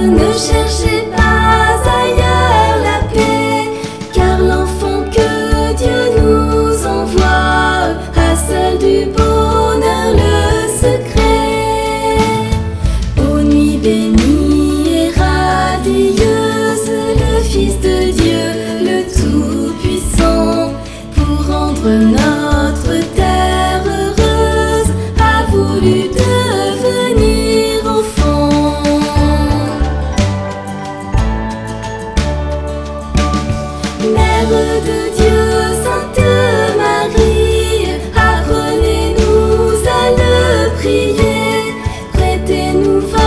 Ne cherchez pas ailleurs la paix, car l'enfant que Dieu nous envoie a seul du bonheur le secret. Aux nuits bénies et radieuses, le Fils de Dieu, le Tout-Puissant, pour rendre notre terre heureuse, a voulu devenir enfant. Mère de Dieu, Sainte Marie, apprenez-nous à le prier, prêtez-nous